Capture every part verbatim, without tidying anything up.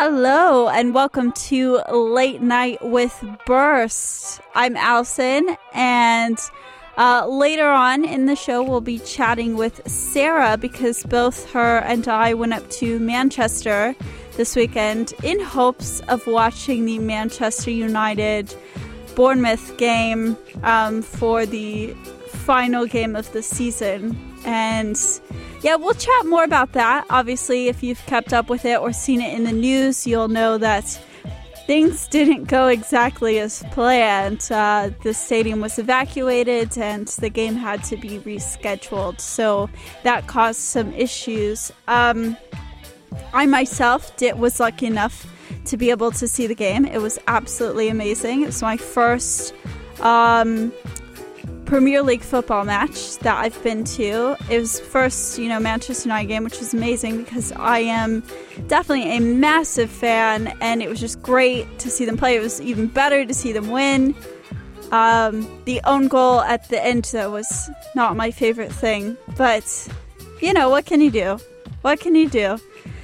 Hello and welcome to Late Night with Burst. I'm Allison, and uh, later on in the show we'll be chatting with Sarah because both her and I went up to Manchester this weekend in hopes of watching the Manchester United Bournemouth game um, for the final game of the season. And yeah, we'll chat more about that. Obviously, if you've kept up with it or seen it in the news, you'll know that things didn't go exactly as planned. Uh, the stadium was evacuated and the game had to be rescheduled. So that caused some issues. Um, I myself did, was lucky enough to be able to see the game. It was absolutely amazing. It was my first um, Premier League football match that I've been to. It was first, you know, Manchester United game, which was amazing because I am definitely a massive fan, and it was just great to see them play. It was even better to see them win. Um, the own goal at the end, though, was not my favorite thing, but, you know, what can you do? What can you do?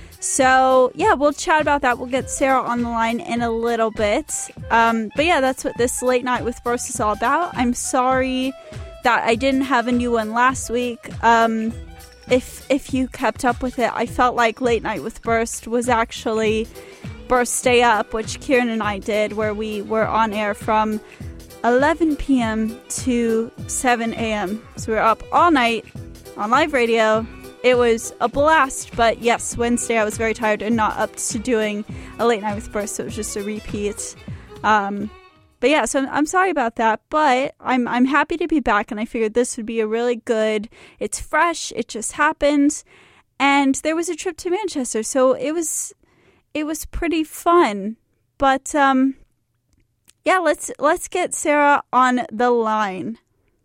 So, yeah, we'll chat about that. We'll get Sarah on the line in a little bit. Um, but, yeah, that's what this Late Night with Burst is all about. I'm sorry that I didn't have a new one last week. Um, if if you kept up with it, I felt like Late Night with Burst was actually Burst Stay Up, which Kieran and I did, where we were on air from eleven p.m. to seven a.m. So we were up all night on live radio. It was a blast, but yes, Wednesday I was very tired and not up to doing a Late Night with Burst, so it was just a repeat. Um, but yeah, so I'm, I'm sorry about that, but I'm I'm happy to be back, and I figured this would be a really good, it's fresh, it just happened, and there was a trip to Manchester, so it was it was pretty fun. But um, yeah, let's let's get Sarah on the line.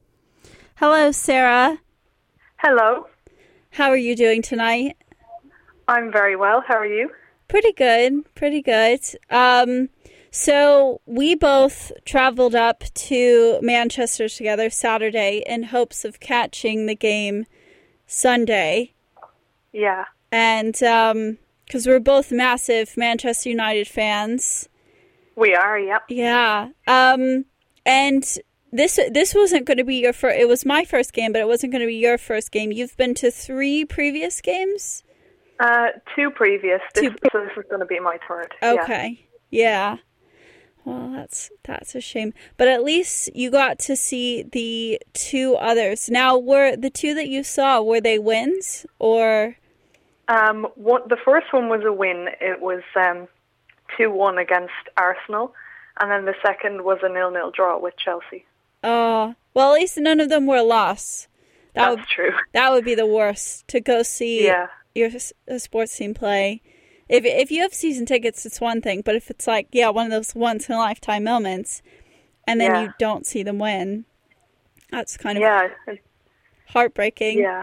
Hello, Sarah. Hello. How are you doing tonight? I'm very well. How are you? Pretty good. Pretty good. Um, so we both traveled up to Manchester together Saturday in hopes of catching the game Sunday. Yeah. And um, because we're both massive Manchester United fans. We are, yep. Yeah. Um, and This this wasn't going to be your first. It was my first game, but it wasn't going to be your first game. You've been to three previous games? Uh, two previous. This, Two. So this is going to be my third. Okay. Yeah. yeah. Well, that's that's a shame. But at least you got to see the two others. Now, were the two that you saw, were they wins or? Um, what the first one was a win. It was um two one against Arsenal, and then the second was a nil nil draw with Chelsea. Oh, well, at least none of them were a loss. That That's would, true. That would be the worst, to go see yeah. your a sports team play. If if you have season tickets, it's one thing. But if it's like, yeah, one of those once-in-a-lifetime moments, and then yeah. you don't see them win, that's kind of yeah. heartbreaking. Yeah.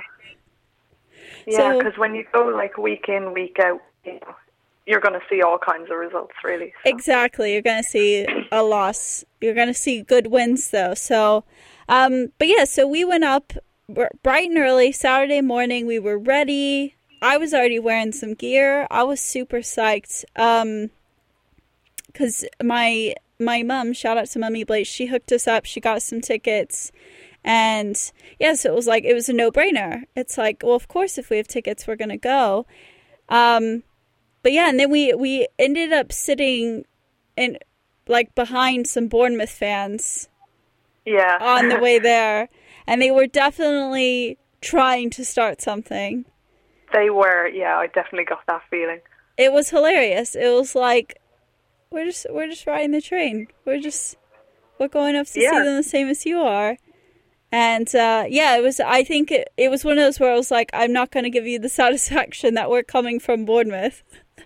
Yeah, because so, when you go like week in, week out, you know, you're going to see all kinds of results, really. So. Exactly. You're going to see a loss. You're going to see good wins, though. So, um, but yeah, so we went up bright and early Saturday morning. We were ready. I was already wearing some gear. I was super psyched. Um, because my, my mom, shout out to Mummy Blake, she hooked us up. She got some tickets. And yeah, so it was like, it was a no-brainer. It's like, well, of course, if we have tickets, we're going to go. Um, But yeah, and then we, we ended up sitting in like behind some Bournemouth fans. Yeah. On the way there. And they were definitely trying to start something. They were, yeah, I definitely got that feeling. It was hilarious. It was like we're just we're just riding the train. We're just we're going up to yeah. see them the same as you are. And uh, yeah, it was. I think it, it was one of those where I was like, I'm not going to give you the satisfaction that we're coming from Bournemouth.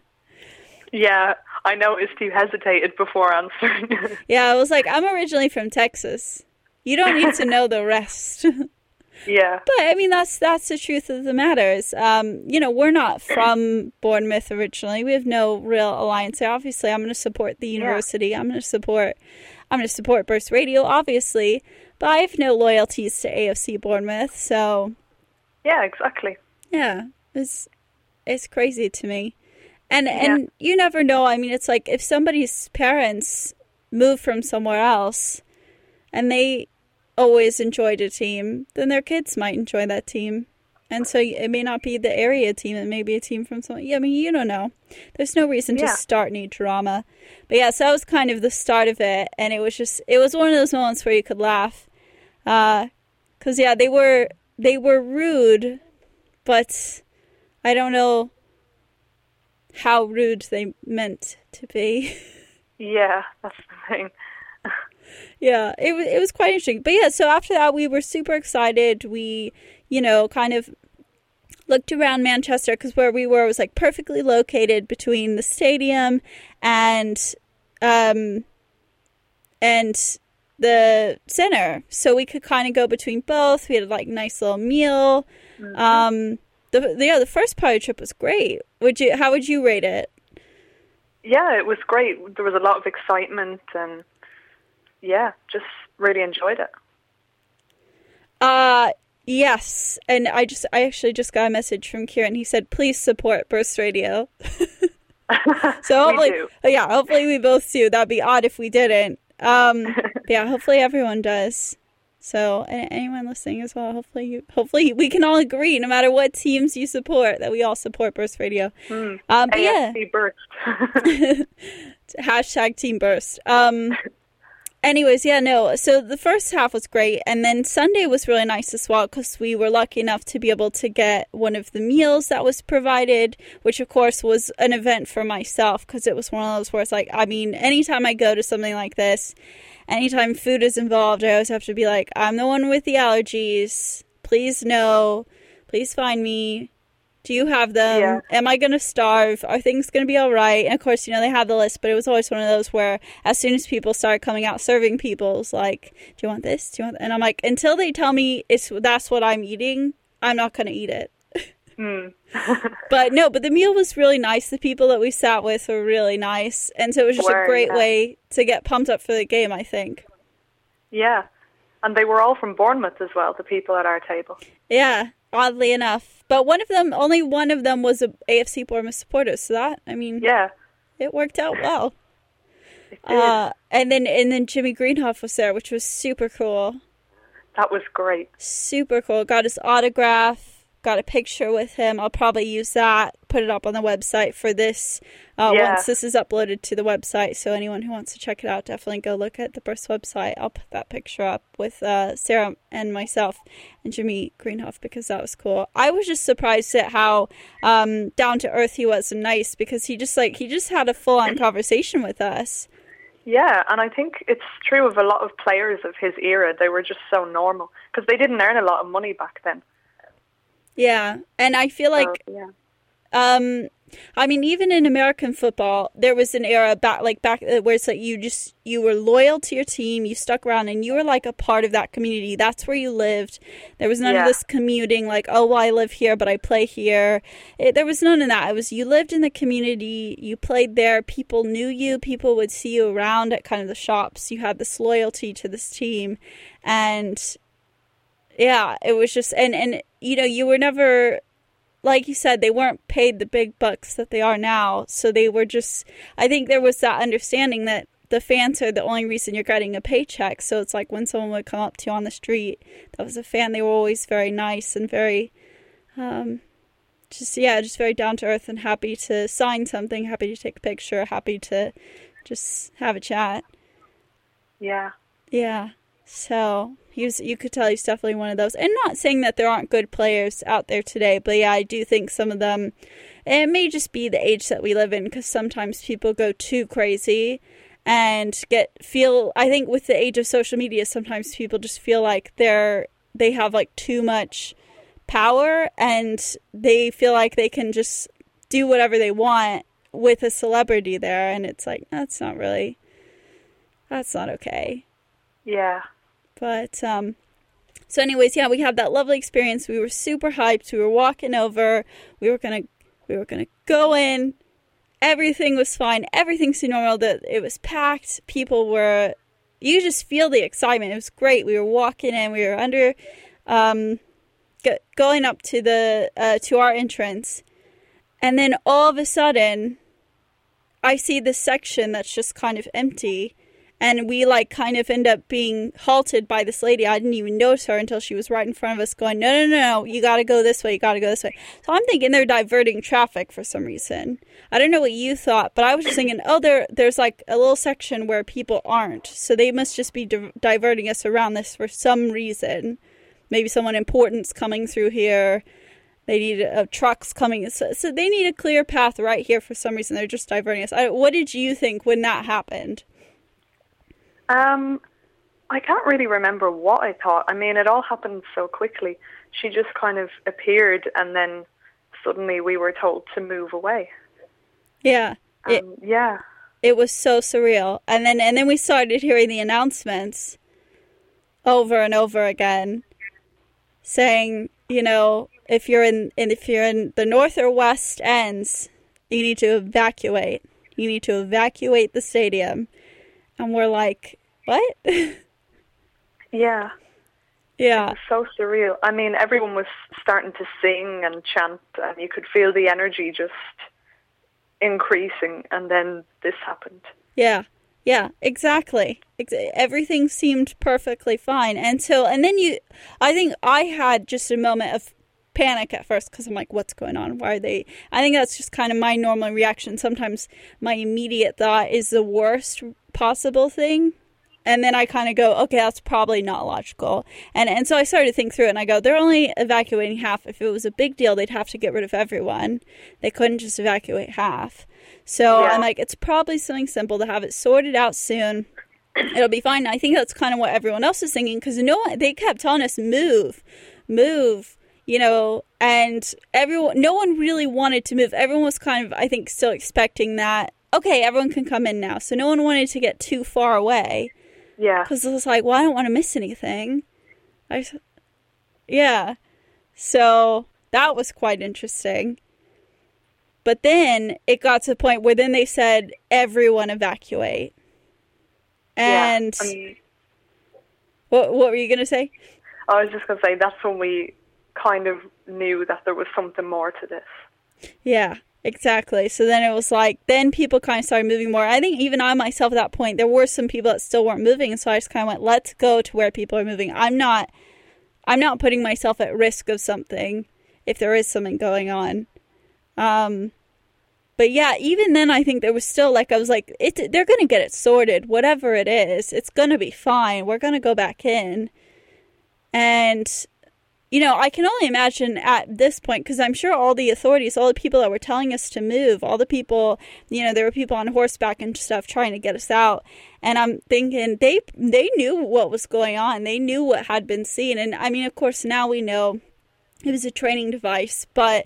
Yeah, I noticed you hesitated before answering. Yeah, I was like, I'm originally from Texas. You don't need to know the rest. Yeah. But, I mean, that's that's the truth of the matter. Is, um, you know, we're not from Bournemouth originally. We have no real alliance there. Obviously, I'm going to support the university. Yeah. I'm going to support I'm going to support Burst Radio, obviously. But I have no loyalties to A F C Bournemouth, so... Yeah, exactly. Yeah, it's, it's crazy to me. And Yeah. and you never know. I mean, it's like if somebody's parents move from somewhere else and they always enjoyed a team, then their kids might enjoy that team. And so it may not be the area team, it may be a team from somewhere. Yeah, I mean, you don't know. There's no reason to Yeah. start any drama. But yeah, so that was kind of the start of it. And it was just, it was one of those moments where you could laugh. Uh, 'cause yeah, they were, they were rude, but I don't know how rude they meant to be. Yeah, that's the thing. Yeah, it was, it was quite interesting. But yeah, so after that, we were super excited. We, you know, kind of looked around Manchester because where we were was like perfectly located between the stadium and, um, and the center. So we could kind of go between both. We had like a nice little meal. Mm-hmm. Um, the, the, yeah, the first part of the trip was great. Would you, how would you rate it? Yeah, it was great. There was a lot of excitement and, yeah, just really enjoyed it. Uh, yes. And I just, I actually just got a message from Kieran. He said, please support Burst Radio. So hopefully, We do. yeah, hopefully we both do. That'd be odd if we didn't. Um, but yeah, hopefully everyone does. So a- anyone listening as well, hopefully you, hopefully we can all agree, no matter what teams you support, that we all support Burst Radio. Mm. Um, but yeah, A F C Burst. hashtag Team Burst. Um, anyways, yeah, no. So the first half was great, and then Sunday was really nice as well because we were lucky enough to be able to get one of the meals that was provided, which of course was an event for myself because it was one of those where it's like, I mean, anytime I go to something like this, anytime food is involved, I always have to be like, I'm the one with the allergies. Please no. Please find me. Do you have them? Yeah. Am I going to starve? Are things going to be all right? And of course, you know, they had the list, but it was always one of those where as soon as people started coming out serving people, it's like, do you want this? Do you want that? And I'm like, until they tell me it's that's what I'm eating, I'm not going to eat it. Mm. But no, but the meal was really nice. The people that we sat with were really nice. And so it was just Were, a great yeah. way to get pumped up for the game, I think. Yeah, and they were all from Bournemouth as well, the people at our table. Yeah, oddly enough. But one of them, only one of them was a A F C Bournemouth supporter. So that, I mean, Yeah, it worked out well. it did. Uh, and then and then Jimmy Greenhoff was there, which was super cool. That was great. Super cool. Got his autograph. Got a picture with him. I'll probably use that, put it up on the website for this uh, Yeah. once this is uploaded to the website. So anyone who wants to check it out, definitely go look at the Burst website. I'll put that picture up with uh, Sarah and myself and Jimmy Greenhoff because that was cool. I was just surprised at how um, down to earth he was and nice because he just like he just had a full on conversation with us. Yeah, and I think it's true of a lot of players of his era. They were just so normal because they didn't earn a lot of money back then. Yeah, and I feel like So, yeah. Um, I mean, even in American football, there was an era back, like back uh, where it's like you just you were loyal to your team, you stuck around, and you were like a part of that community. That's where you lived. There was none Yeah. of this commuting, like, oh, well, I live here, but I play here. It, there was none of that. It was you lived in the community, you played there. People knew you. People would see you around at kind of the shops. You had this loyalty to this team, and yeah, it was just and and you know you were never. Like you said, they weren't paid the big bucks that they are now. So they were just, I think there was that understanding that the fans are the only reason you're getting a paycheck. So it's like when someone would come up to you on the street that was a fan, they were always very nice and very, um, just, yeah, just very down to earth and happy to sign something, happy to take a picture, happy to just have a chat. Yeah. Yeah. So he was, you could tell he's definitely one of those. And not saying that there aren't good players out there today, but yeah, I do think some of them, and it may just be the age that we live in, because sometimes people go too crazy and get, feel, I think with the age of social media, sometimes people just feel like they're, they have like too much power and they feel like they can just do whatever they want with a celebrity there. And it's like, that's not really, that's not okay. Yeah. But, um, so anyways, yeah, we had that lovely experience. We were super hyped. We were walking over. We were going to, we were going to go in. Everything was fine. Everything seemed normal. That it was packed. People were, you just feel the excitement. It was great. We were walking in. We were under, um, go- going up to the, uh, to our entrance. And then all of a sudden, I see this section that's just kind of empty. And we, like, kind of end up being halted by this lady. I didn't even notice her until she was right in front of us going, no, no, no, no, you got to go this way, you got to go this way. So I'm thinking they're diverting traffic for some reason. I don't know what you thought, but I was just thinking, oh, there, there's, like, a little section where people aren't. So they must just be di- diverting us around this for some reason. Maybe someone important's coming through here. They need uh, trucks coming. So, so they need a clear path right here for some reason. They're just diverting us. I, what did you think when that happened? Um, I can't really remember what I thought. I mean, it all happened so quickly. She just kind of appeared, and then suddenly we were told to move away. Yeah. Um, it, yeah. It was so surreal. And then and then we started hearing the announcements over and over again saying, you know, if you're in, in if you're in the north or west ends, you need to evacuate. You need to evacuate the stadium. And we're like, what? Yeah. Yeah. It was so surreal. I mean, everyone was starting to sing and chant, and you could feel the energy just increasing, and then this happened. Yeah. Yeah, exactly. Ex- everything seemed perfectly fine. And so, and then you, I think I had just a moment of panic at first because I'm like, what's going on? Why are they? I think that's just kind of my normal reaction. Sometimes my immediate thought is the worst possible thing. And then I kind of go, okay, that's probably not logical. And and so I started to think through it, and I go, they're only evacuating half. If it was a big deal, they'd have to get rid of everyone. They couldn't just evacuate half. So yeah. I'm like, it's probably something simple to have it sorted out soon. It'll be fine. I think that's kind of what everyone else is thinking, because no one, they kept telling us, move, move, you know, and everyone, no one really wanted to move. Everyone was kind of, I think, still expecting that, okay, everyone can come in now. So no one wanted to get too far away. Yeah. Because it was like, well, I don't want to miss anything. I, yeah. So that was quite interesting. But then it got to the point where then they said, everyone evacuate. And yeah. um, what, what were you going to say? I was just going to say, that's when we kind of knew that there was something more to this. Yeah. Exactly. So then it was like, then people kind of started moving more. I think even I myself at that point, there were some people that still weren't moving. And so I just kind of went, let's go to where people are moving. I'm not, I'm not putting myself at risk of something if there is something going on. Um, but yeah, even then I think there was still like, I was like, it, they're going to get it sorted, whatever it is. It's going to be fine. We're going to go back in. And you know, I can only imagine at this point, because I'm sure all the authorities, all the people that were telling us to move, all the people, you know, there were people on horseback and stuff trying to get us out. And I'm thinking they they knew what was going on. They knew what had been seen. And I mean, of course, now we know it was a training device. But,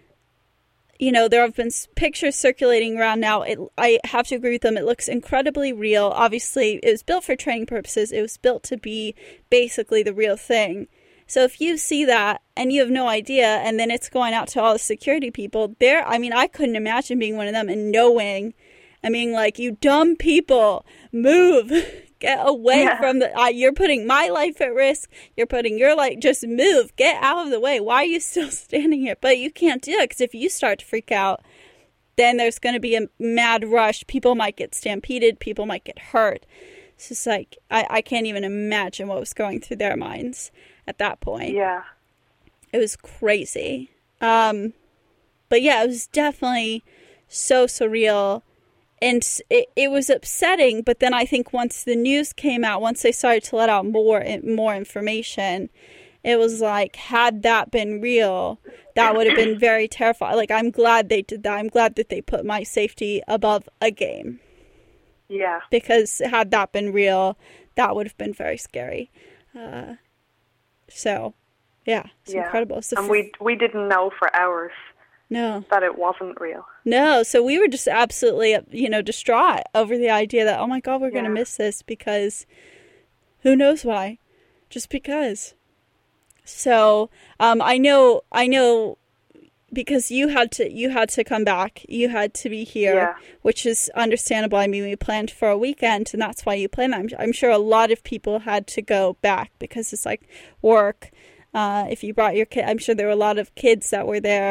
you know, there have been pictures circulating around now. It, I have to agree with them. It looks incredibly real. Obviously, it was built for training purposes. It was built to be basically the real thing. So if you see that and you have no idea, and then it's going out to all the security people there, I mean, I couldn't imagine being one of them and knowing, I mean, like, you dumb people, move, get away yeah. from the, uh, you're putting my life at risk, you're putting your life, just move, get out of the way. Why are you still standing here? But you can't do it, because if you start to freak out, then there's going to be a mad rush. People might get stampeded, people might get hurt. It's just like, I, I can't even imagine what was going through their minds at that point. Yeah. It was crazy. Um, but yeah, it was definitely so surreal. And it, it was upsetting, but then I think once the news came out, once they started to let out more more information, it was like, had that been real, that would have been very terrifying. Like, I'm glad they did that. I'm glad that they put my safety above a game. Yeah. Because had that been real, that would have been very scary. Uh, so, yeah, it's yeah. incredible. It's and fr- we we didn't know for hours no. that it wasn't real. No, so we were just absolutely, you know, distraught over the idea that, oh my God, we're yeah. going to miss this, because who knows why? Just because. So, um, I know, I know, because you had to, you had to come back, you had to be here, yeah. which is understandable. I mean, we planned for a weekend, and that's why you planned that. I'm, I'm sure a lot of people had to go back because it's like work. Uh, if you brought your kid, I'm sure there were a lot of kids that were there.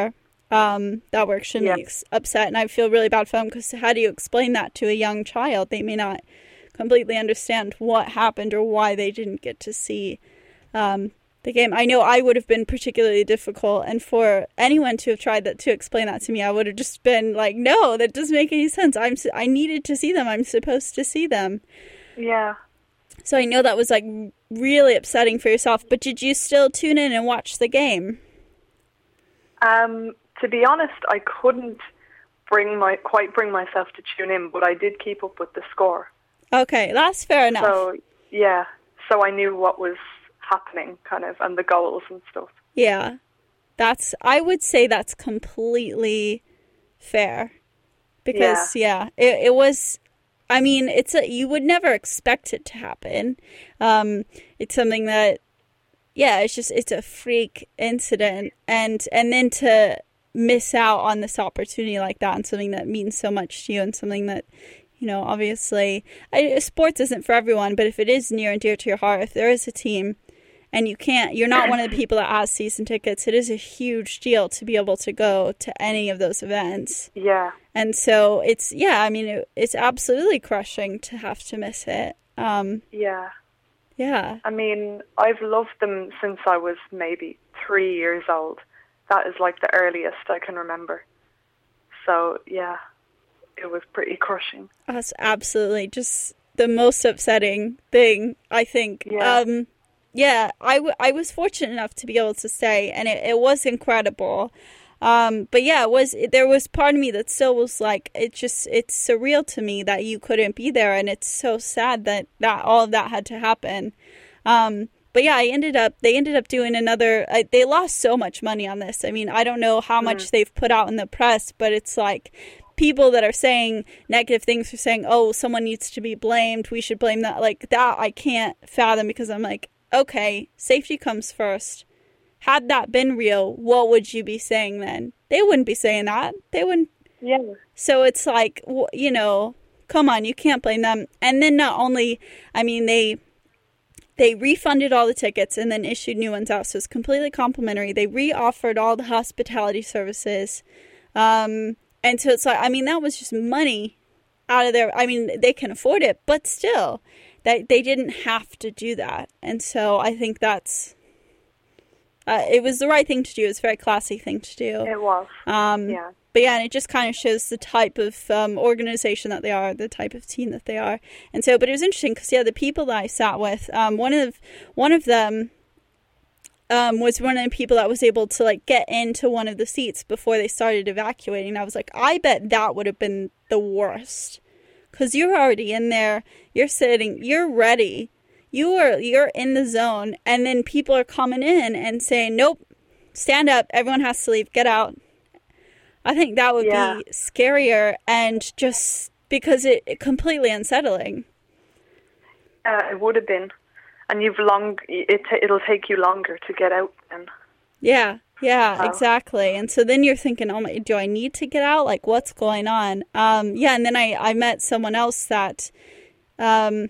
um, that were extremely yeah. upset, and I feel really bad for them, because how do you explain that to a young child? They may not completely understand what happened or why they didn't get to see um, the game. I know I would have been particularly difficult, and for anyone to have tried that, to explain that to me, I would have just been like, no, that doesn't make any sense. I'm I needed to see them. I'm supposed to see them. Yeah. So I know that was like really upsetting for yourself, but did you still tune in and watch the game? Um, to be honest, I couldn't bring my quite bring myself to tune in, but I did keep up with the score. Okay, that's fair enough. So, yeah, so I knew what was happening, kind of, and the goals and stuff. Yeah, that's, I would say that's completely fair. Because, yeah, yeah it, it was, I mean, it's a, you would never expect it to happen. Um, it's something that, yeah, it's just, it's a freak incident. And, and then to miss out on this opportunity like that, and something that means so much to you, and something that, you know, obviously, I, sports isn't for everyone, but if it is near and dear to your heart, if there is a team and you can't, you're not one of the people that has season tickets, it is a huge deal to be able to go to any of those events. Yeah. And so it's, yeah, I mean, it, it's absolutely crushing to have to miss it. Um, yeah. Yeah. I mean, I've loved them since I was maybe three years old. That is like the earliest I can remember. So, yeah. It was pretty crushing. That's absolutely just the most upsetting thing, I think. Yeah, um, yeah I, w- I was fortunate enough to be able to stay, and it, it was incredible. Um, but yeah, it was, there was part of me that still was like, it just, it's surreal to me that you couldn't be there, and it's so sad that, that all of that had to happen. Um, but yeah, I ended up, they ended up doing another, uh, they lost so much money on this. I mean, I don't know how much mm. they've put out in the press, but it's like, people that are saying negative things are saying, oh, someone needs to be blamed, we should blame that. Like, that I can't fathom, because I'm like, okay, safety comes first. Had that been real, what would you be saying then? They wouldn't be saying that. They wouldn't. Yeah. So it's like, you know, come on, you can't blame them. And then not only, I mean, they they refunded all the tickets and then issued new ones out, so it's completely complimentary. They re-offered all the hospitality services. Um... And so it's like, I mean, that was just money out of their, I mean, they can afford it, but still, that they didn't have to do that. And so I think that's, uh, it was the right thing to do. It was a very classy thing to do. It was. Um, yeah. But yeah, and it just kind of shows the type of um, organization that they are, the type of team that they are. And so, but it was interesting because, yeah, the people that I sat with, um, one of, one of them, Um, was one of the people that was able to, like, get into one of the seats before they started evacuating. I was like, I bet that would have been the worst. Because you're already in there, you're sitting, you're ready. You are, you're in the zone, and then people are coming in and saying, nope, stand up, everyone has to leave, get out. I think that would yeah. be scarier, and just because it, it completely unsettling. Uh, it would have been. And you've long, it, it'll take you longer to get out then. Yeah, yeah, wow. exactly. And so then you're thinking, oh my, do I need to get out? Like, what's going on? Um, yeah, and then I, I met someone else that um,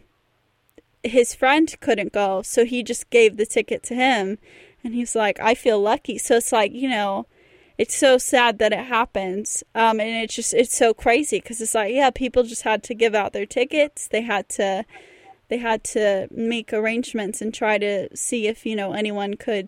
his friend couldn't go, so he just gave the ticket to him. And he's like, I feel lucky. So it's like, you know, it's so sad that it happens. Um, and it's just, it's so crazy because it's like, yeah, people just had to give out their tickets. They had to... They had to make arrangements and try to see if, you know, anyone could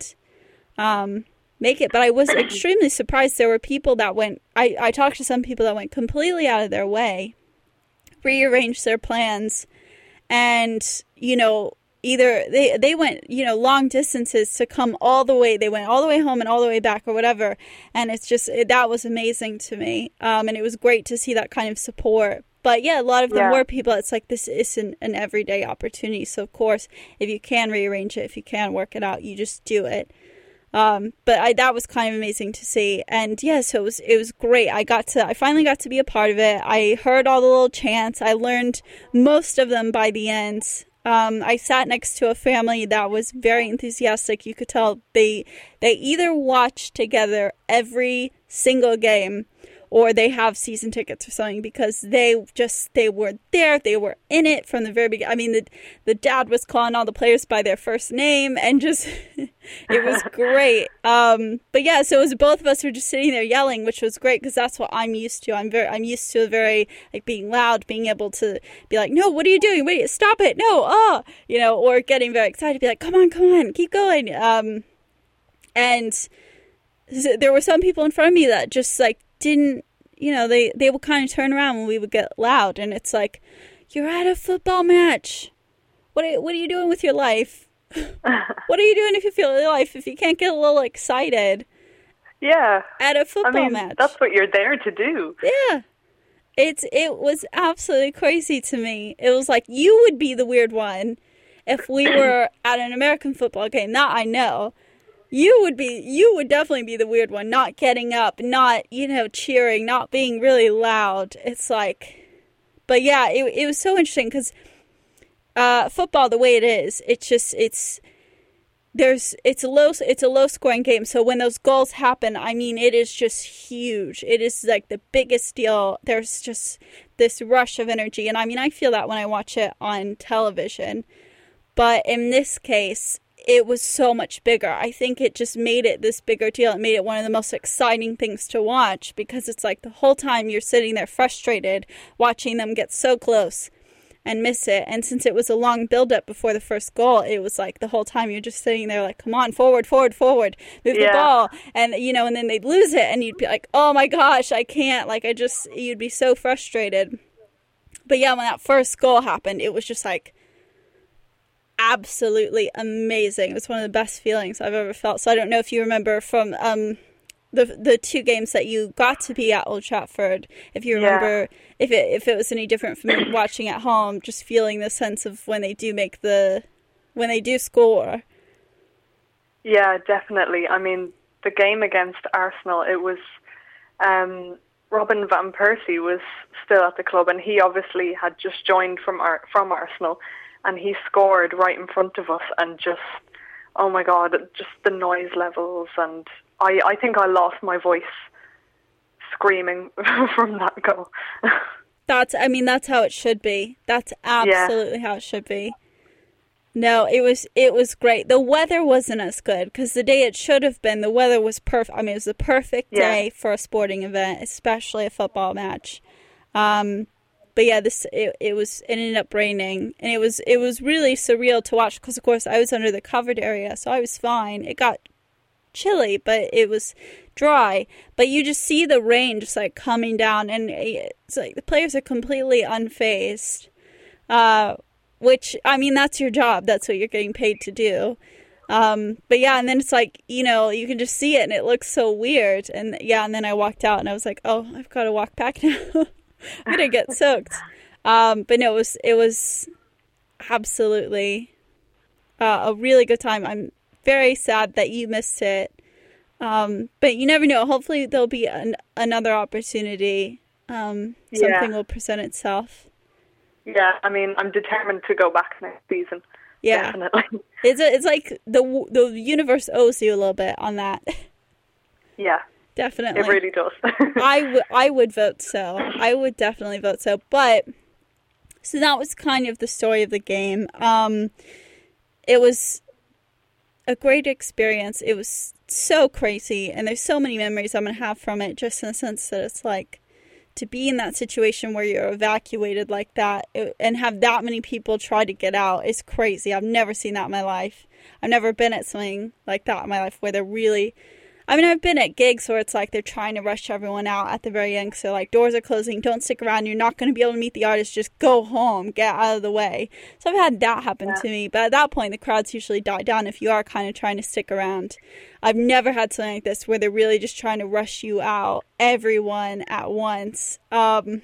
um, make it. But I was extremely surprised. There were people that went, I, I talked to some people that went completely out of their way, rearranged their plans, and, you know, either they, they went, you know, long distances to come all the way. They went all the way home and all the way back or whatever. And it's just, it, that was amazing to me. Um, and it was great to see that kind of support. But yeah, a lot of them yeah. were people. It's like, this isn't an everyday opportunity. So of course, if you can rearrange it, if you can work it out, you just do it. Um, but I, that was kind of amazing to see. And yeah, so it was, it was great. I got to, I finally got to be a part of it. I heard all the little chants. I learned most of them by the end. Um, I sat next to a family that was very enthusiastic. You could tell they, they either watched together every single game, or they have season tickets or something, because they just, they were there, they were in it from the very beginning. I mean, the the dad was calling all the players by their first name, and just, It was great. Um, but yeah, so it was both of us were just sitting there yelling, which was great because that's what I'm used to. I'm very, I'm used to a very like being loud, being able to be like, no, what are you doing? Wait, stop it. No. Oh, you know, or getting very excited, be like, come on, come on, keep going. Um, and there were some people in front of me that just like didn't, you know, they, they would kind of turn around when we would get loud. And it's like, you're at a football match. What are, what are you doing with your life? What are you doing if you feel your life if you can't get a little excited? Yeah. At a football I mean, match. That's what you're there to do. Yeah. It's it was absolutely crazy to me. It was like you would be the weird one if we were at an American football game. That I know. You would be you would definitely be the weird one, not getting up, not, you know, cheering, not being really loud. It's like, but yeah, it it was so interesting because Uh, football, the way it is, it's just, it's, there's, it's a low, it's a low scoring game. So when those goals happen, I mean, it is just huge. It is like the biggest deal. There's just this rush of energy. And I mean, I feel that when I watch it on television, but in this case, it was so much bigger. I think it just made it this bigger deal. It made it one of the most exciting things to watch because it's like the whole time you're sitting there frustrated, watching them get so close and miss it. And since it was a long build-up before the first goal, it was like the whole time you're just sitting there like, come on, forward, forward, forward, move yeah. the ball. And, you know, and then they'd lose it and you'd be like, oh my gosh, I can't. Like, I just, you'd be so frustrated. But yeah, when that first goal happened, it was just like absolutely amazing. It was one of the best feelings I've ever felt. So I don't know if you remember from um, the the two games that you got to be at Old Trafford, if you remember, yeah. if it if it was any different from watching at home, just feeling the sense of when they do make the, when they do score. Yeah, definitely. I mean, the game against Arsenal, it was, um, Robin Van Persie was still at the club, and he obviously had just joined from Ar- from Arsenal, and he scored right in front of us, and just, oh my God, just the noise levels, and I, I think I lost my voice screaming from that goal. That's, I mean, that's how it should be. That's absolutely yeah. how it should be. No, it was it was great. The weather wasn't as good because the day it should have been, the weather was perfect. I mean, it was the perfect yeah. day for a sporting event, especially a football match. Um, but yeah, this it, it was it ended up raining, and it was it was really surreal to watch because, of course, I was under the covered area, so I was fine. It got chilly, but it was dry. But you just see the rain just like coming down, and it's like the players are completely unfazed. Uh, which, I mean, that's your job. That's what you're getting paid to do. Um, but yeah, and then it's like, you know, you can just see it, and it looks so weird. And yeah, and then I walked out, and I was like, oh, I've got to walk back now. I'm gonna get soaked. Um, but no, it was it was absolutely uh, a really good time. I'm very sad that you missed it. Um, but you never know. Hopefully there'll be an, another opportunity. Um, something yeah. will present itself. Yeah, I mean, I'm determined to go back next season. Yeah, definitely. It's a, it's like the the universe owes you a little bit on that. Yeah, definitely. It really does. I would I would vote so. I would definitely vote so. But so that was kind of the story of the game. Um, it was a great experience. It was so crazy, and there's so many memories I'm gonna have from it. Just in the sense that it's like, to be in that situation where you're evacuated like that and have that many people try to get out is crazy. I've never seen that in my life. I've never been at something like that in my life where they're really... I mean, I've been at gigs where it's like they're trying to rush everyone out at the very end. So, like, doors are closing, don't stick around, you're not going to be able to meet the artist, just go home, get out of the way. So I've had that happen yeah. to me. But at that point, the crowds usually die down if you are kind of trying to stick around. I've never had something like this where they're really just trying to rush you out, everyone at once. Um,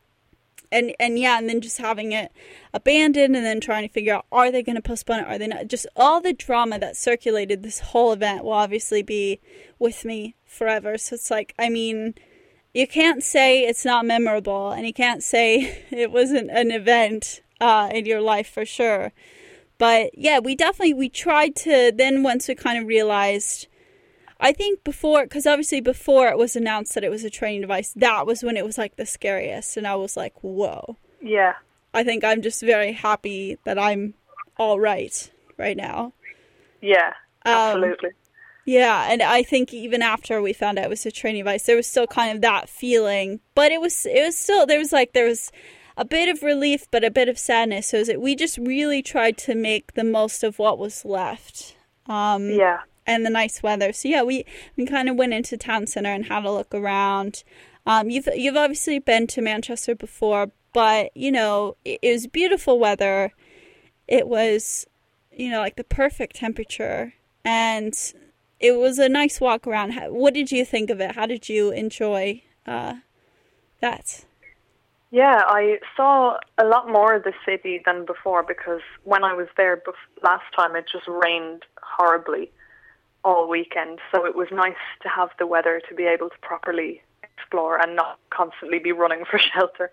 and, and yeah, and then just having it abandoned and then trying to figure out, are they going to postpone it? Are they not? Just all the drama that circulated this whole event will obviously be with me forever. So it's like, I mean, you can't say it's not memorable, and you can't say it wasn't an event uh, in your life for sure. But yeah, we definitely, we tried to, then once we kind of realized, I think before, because obviously before it was announced that it was a training device, that was when it was like the scariest. And I was like, whoa. Yeah. I think I'm just very happy that I'm all right right now. Yeah. Um, Absolutely. Yeah, and I think even after we found out it was a training device, there was still kind of that feeling. But it was it was still, there was like, there was a bit of relief, but a bit of sadness. So it was, we just really tried to make the most of what was left. Um, Yeah. And the nice weather. So yeah, we, we kind of went into town center and had a look around. Um, you've you've obviously been to Manchester before, but you know, it, it was beautiful weather. It was, you know, like the perfect temperature, and it was a nice walk around. What did you think of it? How did you enjoy uh, that? Yeah, I saw a lot more of the city than before, because when I was there bef- last time, it just rained horribly all weekend. So it was nice to have the weather to be able to properly explore and not constantly be running for shelter.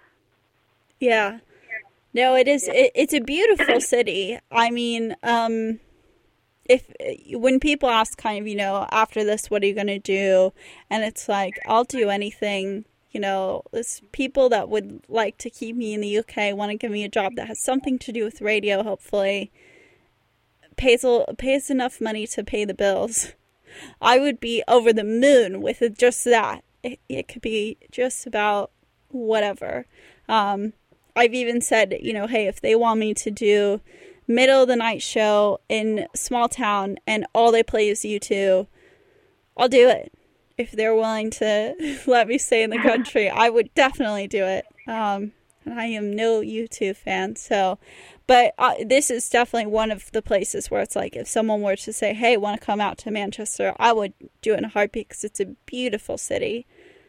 Yeah. No, it is. It, it's a beautiful city. I mean, um, if when people ask kind of, you know, after this, what are you going to do? And it's like, I'll do anything. You know, there's people that would like to keep me in the U K, want to give me a job that has something to do with radio, hopefully. Pays, pays enough money to pay the bills. I would be over the moon with it, just that. It, it could be just about whatever. Um, I've even said, you know, hey, if they want me to do middle of the night show in small town and all they play is U two, I'll do it. If they're willing to let me stay in the country, I would definitely do it. Um, and I am no U two fan, so, but uh, this is definitely one of the places where it's like, if someone were to say, hey, want to come out to Manchester, I would do it in a heartbeat, because it's a beautiful city.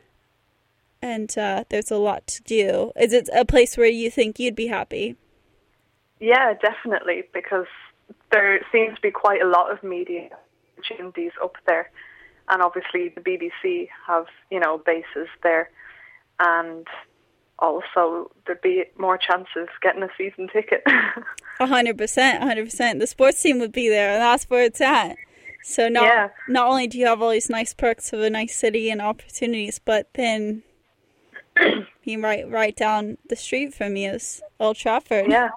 And uh, there's a lot to do. Is it a place where you think you'd be happy? Yeah, definitely, because there seems to be quite a lot of media opportunities up there. And obviously the B B C have, you know, bases there. And also there'd be more chance of getting a season ticket. A hundred percent, a hundred percent. The sports team would be there, and that's where it's at. So not, yeah. not only do you have all these nice perks of a nice city and opportunities, but then being right, right down the street from you is Old Trafford. Yeah.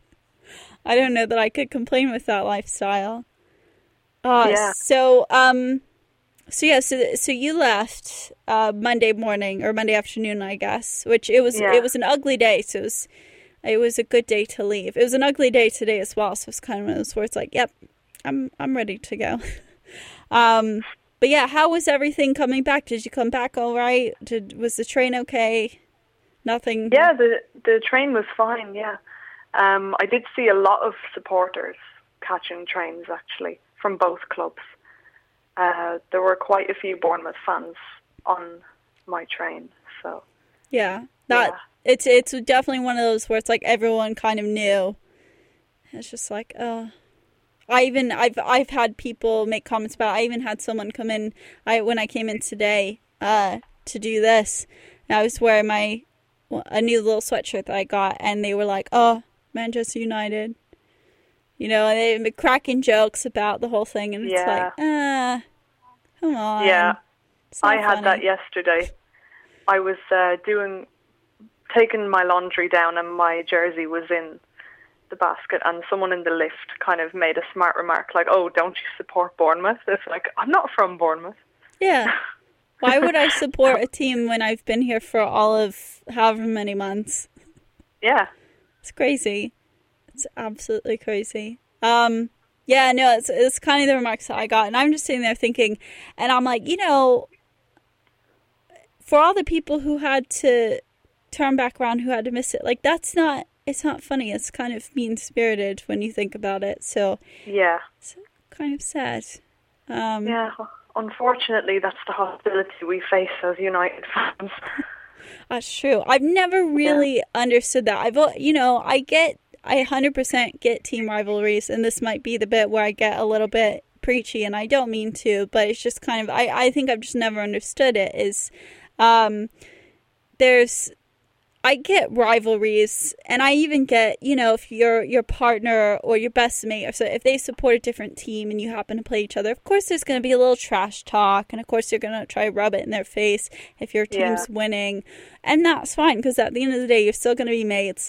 I don't know that I could complain with that lifestyle. Uh, yeah. So, um, so yeah, so so you left uh, Monday morning or Monday afternoon, I guess. Which it was, yeah. it was an ugly day, so it was, it was a good day to leave. It was an ugly day today as well, so it's kind of one of those where it's like, yep, I'm I'm ready to go. um, but yeah, how was everything coming back? Did you come back all right? Did was the train okay? Nothing. Yeah, the the train was fine. Yeah. Um, I did see a lot of supporters catching trains, actually, from both clubs. Uh, there were quite a few Bournemouth fans on my train, so... Yeah, that yeah. it's it's definitely one of those where it's like everyone kind of knew. It's just like, oh... I even, I've I've had people make comments about it. I even had someone come in, I when I came in today uh, to do this, and I was wearing my, a new little sweatshirt that I got, and they were like, oh... Manchester United, you know, and they've been cracking jokes about the whole thing, and it's yeah. like, ah, come on. Yeah, I funny. had that yesterday. I was uh, doing, taking my laundry down, and my jersey was in the basket, and someone in the lift kind of made a smart remark, like, oh, don't you support Bournemouth? It's like, I'm not from Bournemouth. Yeah. Why would I support a team when I've been here for all of however many months? Yeah. It's crazy. It's absolutely crazy. Um, yeah, no, it's it's kind of the remarks that I got. And I'm just sitting there thinking, and I'm like, you know, for all the people who had to turn back around, who had to miss it, like, that's not, it's not funny. It's kind of mean-spirited when you think about it. So, yeah. It's kind of sad. Um, yeah, unfortunately, that's the hostility we face as United fans. That's true. I've never really yeah. understood that. I've, you know, I get, I one hundred percent get team rivalries, and this might be the bit where I get a little bit preachy, and I don't mean to, but it's just kind of, I, I think I've just never understood it, is um, there's, I get rivalries, and I even get, you know, if your your partner or your best mate, or so if they support a different team and you happen to play each other, of course there's going to be a little trash talk, and of course you're going to try to rub it in their face if your team's yeah. winning, and that's fine, because at the end of the day, you're still going to be mates.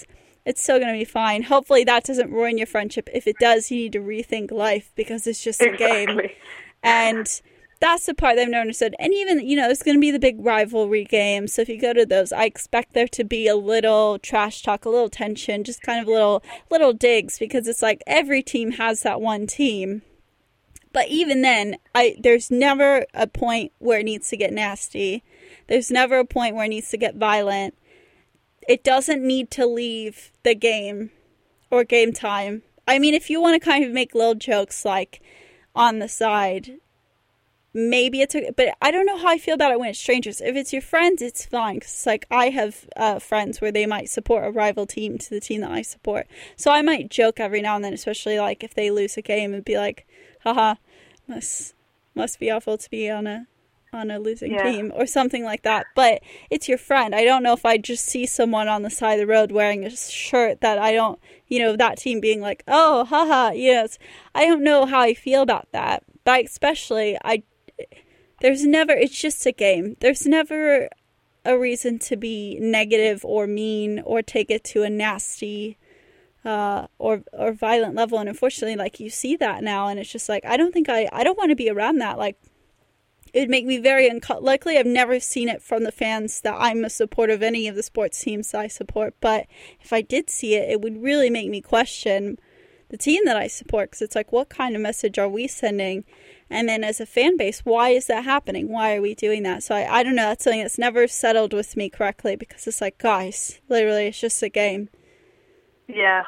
It's still going to be fine. Hopefully that doesn't ruin your friendship. If it does, you need to rethink life because it's just a exactly. game. And that's the part that I've never understood. And even, you know, it's going to be the big rivalry games. So if you go to those, I expect there to be a little trash talk, a little tension, just kind of little little digs, because it's like every team has that one team. But even then, I there's never a point where it needs to get nasty. There's never a point where it needs to get violent. It doesn't need to leave the game or game time. I mean, if you want to kind of make little jokes like on the side, maybe it's okay. But I don't know how I feel about it when it's strangers. If it's your friends, it's fine. Because it's like I have uh, friends where they might support a rival team to the team that I support. So I might joke every now and then, especially like if they lose a game, and be like, haha, must, must be awful to be on a on a losing yeah. team or something like that. But it's your friend. I don't know if I just see someone on the side of the road wearing a shirt that I don't, you know, that team being like, oh, haha, yes. I don't know how I feel about that. But especially, I, there's never, it's just a game. There's never a reason to be negative or mean or take it to a nasty uh, or or violent level. And unfortunately, like, you see that now, and it's just like, I don't think I, I don't want to be around that. Like, it would make me very uncomfortable. Luckily, I've never seen it from the fans that I'm a supporter of any of the sports teams that I support. But if I did see it, it would really make me question the team that I support. Because it's like, what kind of message are we sending? And then as a fan base, why is that happening? Why are we doing that? So I, I don't know. That's something that's never settled with me correctly. Because it's like, guys, literally, it's just a game. Yeah.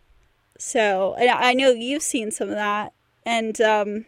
So, and I know you've seen some of that. And, um,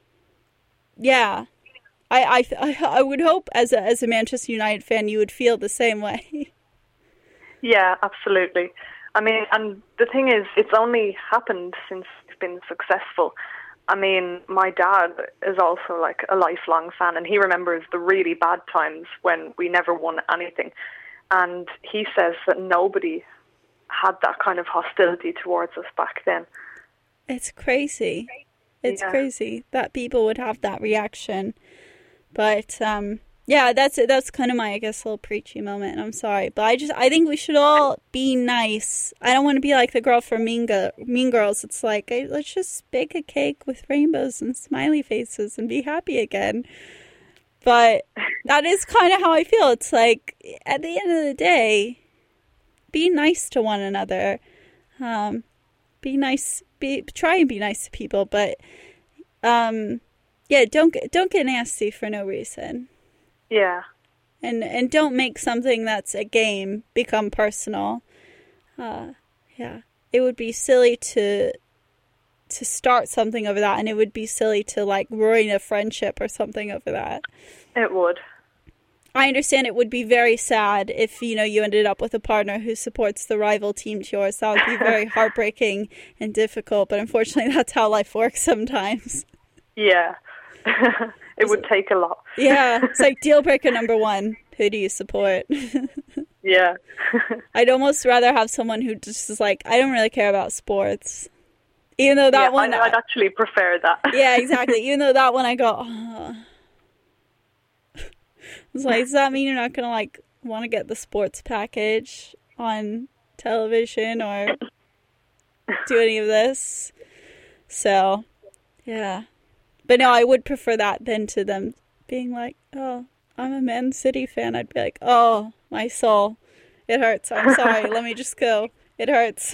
yeah. I, I I would hope as a as a Manchester United fan you would feel the same way. Yeah, absolutely. I mean, and the thing is, it's only happened since it's been successful. I mean, my dad is also like a lifelong fan, and he remembers the really bad times when we never won anything. And he says that nobody had that kind of hostility towards us back then. It's crazy. It's yeah. crazy that people would have that reaction. But, um, yeah, that's it. That's kind of my, I guess, little preachy moment. And I'm sorry. But I just, I think we should all be nice. I don't want to be like the girl from Mean, Go- mean Girls. It's like, hey, let's just bake a cake with rainbows and smiley faces and be happy again. But that is kind of how I feel. It's like, at the end of the day, be nice to one another. Um, be nice, be, try and be nice to people. But, um... yeah, don't don't get nasty for no reason. Yeah. And and don't make something that's a game become personal. Uh, yeah. It would be silly to to start something over that, and it would be silly to like ruin a friendship or something over that. It would. I understand it would be very sad if, you know, you ended up with a partner who supports the rival team to yours. That would be very heartbreaking and difficult, but unfortunately that's how life works sometimes. Yeah. It would take a lot. Yeah, it's like deal breaker number one. Who do you support? Yeah. I'd almost rather have someone who just is like, I don't really care about sports. Even though that yeah, one... I'd, I'd actually prefer that. Yeah, exactly. Even though that one I go, oh. It's like, does that mean you're not going to like want to get the sports package on television or do any of this? So, yeah. But no, I would prefer that than to them being like, oh, I'm a Man City fan. I'd be like, oh, my soul. It hurts. I'm sorry. Let me just go. It hurts.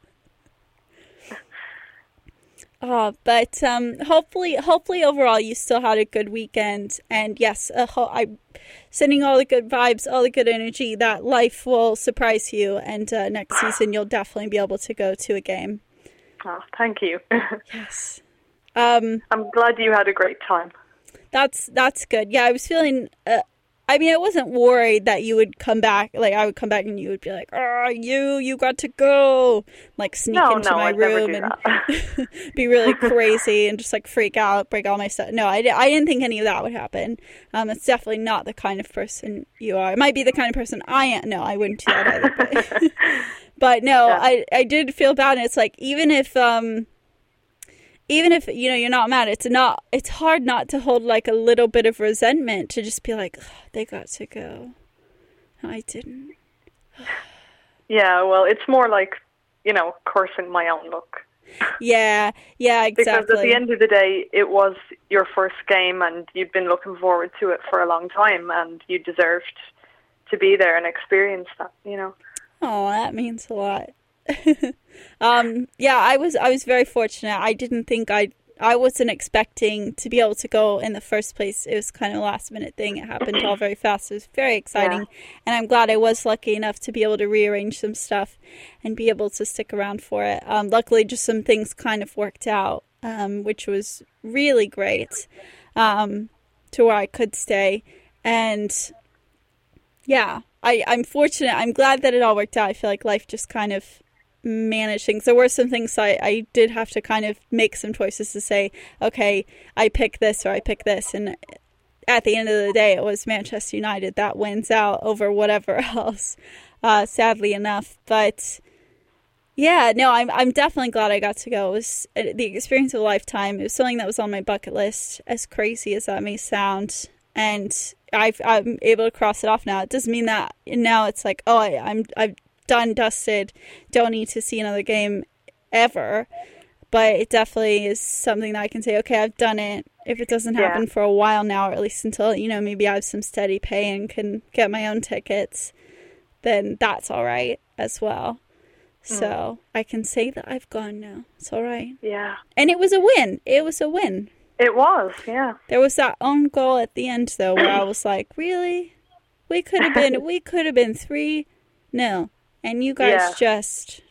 Oh, but um, hopefully, hopefully overall you still had a good weekend. And yes, uh, ho- I'm sending all the good vibes, all the good energy that life will surprise you. And uh, next season you'll definitely be able to go to a game. Oh, thank you. Yes. Um, I'm glad you had a great time. That's that's good. Yeah, I was feeling. Uh, I mean, I wasn't worried that you would come back. Like I would come back and you would be like, "Oh, you, you got to go!" Like sneak no, into no, my I'd room never do and be really crazy and just like freak out, break all my stuff. No, I, I didn't think any of that would happen. Um, it's definitely not the kind of person you are. It might be the kind of person I am. No, I wouldn't do that either. But, but no, yeah. I I did feel bad, and it's like even if um. Even if, you know, you're not mad, it's not, it's hard not to hold like a little bit of resentment to just be like, oh, they got to go. No, I didn't. Yeah, well, it's more like, you know, cursing my own luck. Yeah, yeah, exactly. Because at the end of the day, it was your first game and you'd been looking forward to it for a long time and you deserved to be there and experience that, you know. Oh, that means a lot. um, yeah, I was I was very fortunate. I didn't think I'd I wasn't expecting to be able to go in the first place. It was kind of a last minute thing. It happened all very fast. It was very exciting. Yeah. And I'm glad I was lucky enough to be able to rearrange some stuff and be able to stick around for it. Um, luckily, just some things kind of worked out, um, which was really great, um, to where I could stay. And yeah, I, I'm fortunate. I'm glad that it all worked out. I feel like life just kind of manage things. There were some things I, I did have to kind of make some choices to say, okay, I pick this or I pick this. And at the end of the day, it was Manchester United that wins out over whatever else, uh, sadly enough. But yeah, no, I'm I'm definitely glad I got to go. It was the experience of a lifetime. It was something that was on my bucket list, as crazy as that may sound. And I've, I'm able to cross it off now. It doesn't mean that now it's like, oh, I, I'm I've done, dusted, don't need to see another game ever, but it definitely is something that I can say, okay, I've done it. If it doesn't happen yeah. for a while now, or at least until, you know, maybe I have some steady pay and can get my own tickets, then that's all right as well. Mm. So I can say that I've gone now. It's all right. Yeah. And it was a win. It was a win. It was, yeah. There was that own goal at the end, though, where I was like, really? We could have been, we could have been three nil. And you guys yeah. just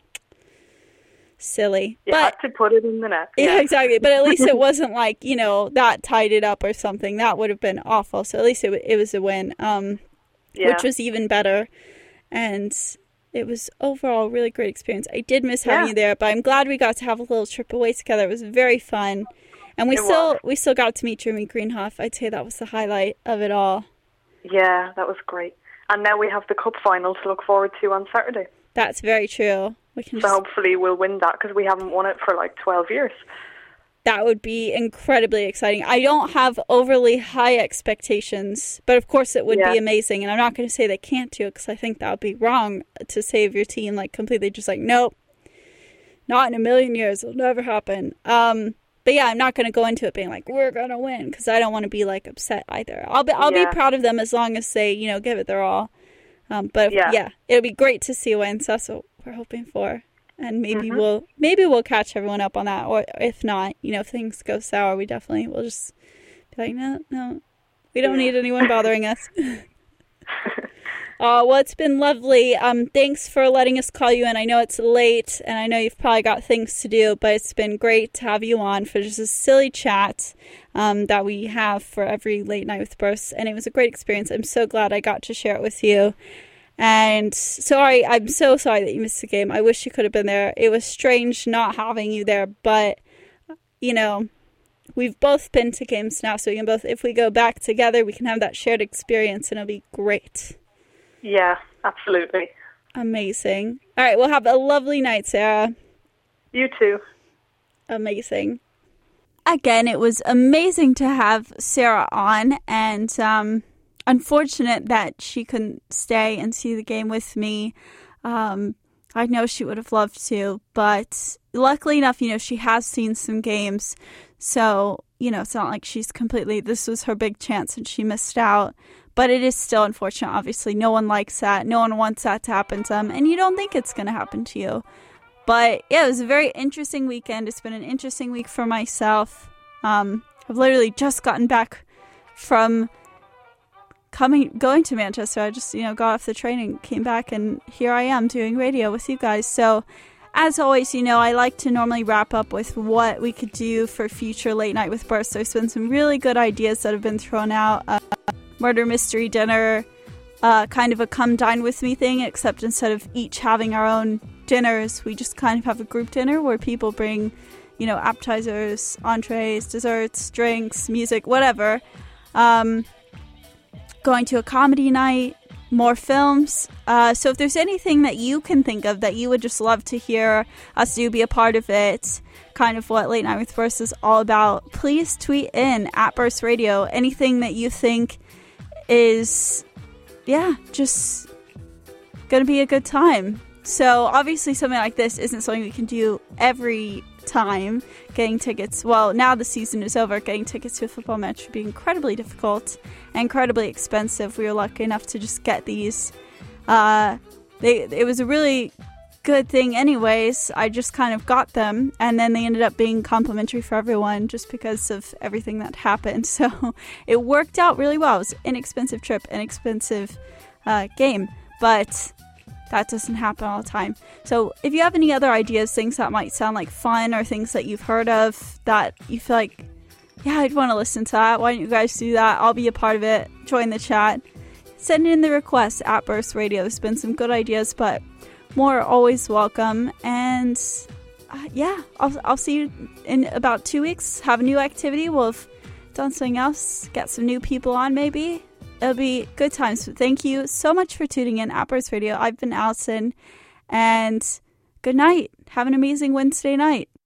silly. You but, had to put it in the net. Yeah. yeah, exactly. But at least it wasn't like, you know, that tied it up or something. That would have been awful. So at least it, it was a win, um, yeah. which was even better. And it was overall a really great experience. I did miss having yeah. you there, but I'm glad we got to have a little trip away together. It was very fun. And we it still was. we still got to meet Jeremy Greenhoff. I'd say that was the highlight of it all. Yeah, that was great. And now we have the cup final to look forward to on Saturday. That's very true. We can so just... hopefully we'll win that because we haven't won it for like twelve years. That would be incredibly exciting. I don't have overly high expectations, but of course it would yeah. be amazing. And I'm not going to say they can't do it because I think that would be wrong to save your team like completely just like, nope, not in a million years. It'll never happen. Um, but yeah, I'm not going to go into it being like, we're going to win because I don't want to be like upset either. I'll be, I'll yeah. be proud of them as long as they, you know, give it their all. Um, but yeah. yeah, it'll be great to see a win. So that's what we're hoping for. And maybe mm-hmm. we'll maybe we'll catch everyone up on that. Or if not, you know, if things go sour, we definitely will just be like, no, no, we don't yeah. need anyone bothering us. Uh, well, it's been lovely. Um, thanks for letting us call you in. I know it's late, and I know you've probably got things to do, but it's been great to have you on for just a silly chat um, that we have for every Late Night with Burst, and it was a great experience. I'm so glad I got to share it with you. And sorry, I'm so sorry that you missed the game. I wish you could have been there. It was strange not having you there, but, you know, we've both been to games now, so we can both, if we go back together, we can have that shared experience, and it'll be great. Yeah, absolutely. Amazing. All right, well, have a lovely night, Sarah. You too. Amazing. Again, it was amazing to have Sarah on, and um, unfortunate that she couldn't stay and see the game with me. Um, I know she would have loved to, but luckily enough, you know, she has seen some games, so, you know, it's not like she's completely, this was her big chance and she missed out. But it is still unfortunate, obviously. No one likes that. No one wants that to happen to them. And you don't think it's going to happen to you. But, yeah, it was a very interesting weekend. It's been an interesting week for myself. Um, I've literally just gotten back from coming, going to Manchester. I just, you know, got off the train and came back. And here I am doing radio with you guys. So, as always, you know, I like to normally wrap up with what we could do for future Late Night with Burst. There's been some really good ideas that have been thrown out. Uh, Murder mystery dinner, uh, kind of a come dine with me thing, except instead of each having our own dinners, we just kind of have a group dinner where people bring, you know, appetizers, entrees, desserts, drinks, music, whatever. Um, going to a comedy night, more films. Uh, so if there's anything that you can think of that you would just love to hear us do, be a part of it, kind of what Late Night with Burst is all about, please tweet in at Burst Radio. Anything that you think is, yeah, just gonna be a good time. So obviously something like this isn't something we can do every time. Getting tickets, well, now the season is over, getting tickets to a football match would be incredibly difficult and incredibly expensive. We were lucky enough to just get these. Uh, they it was a really good thing anyways. I just kind of got them, and then they ended up being complimentary for everyone just because of everything that happened. So it worked out really well. It was an inexpensive trip, inexpensive uh, game, but that doesn't happen all the time. So if you have any other ideas, things that might sound like fun or things that you've heard of that you feel like, yeah, I'd want to listen to that, why don't you guys do that? I'll be a part of it. Join the chat. Send in the requests at Burst Radio. There's been some good ideas, but more are always welcome. And uh, yeah, I'll, I'll see you in about two weeks. Have a new activity. We'll have done something else. Get some new people on maybe. It'll be good times. Thank you so much for tuning in at Burst Radio. I've been Allison, and good night. Have an amazing Wednesday night.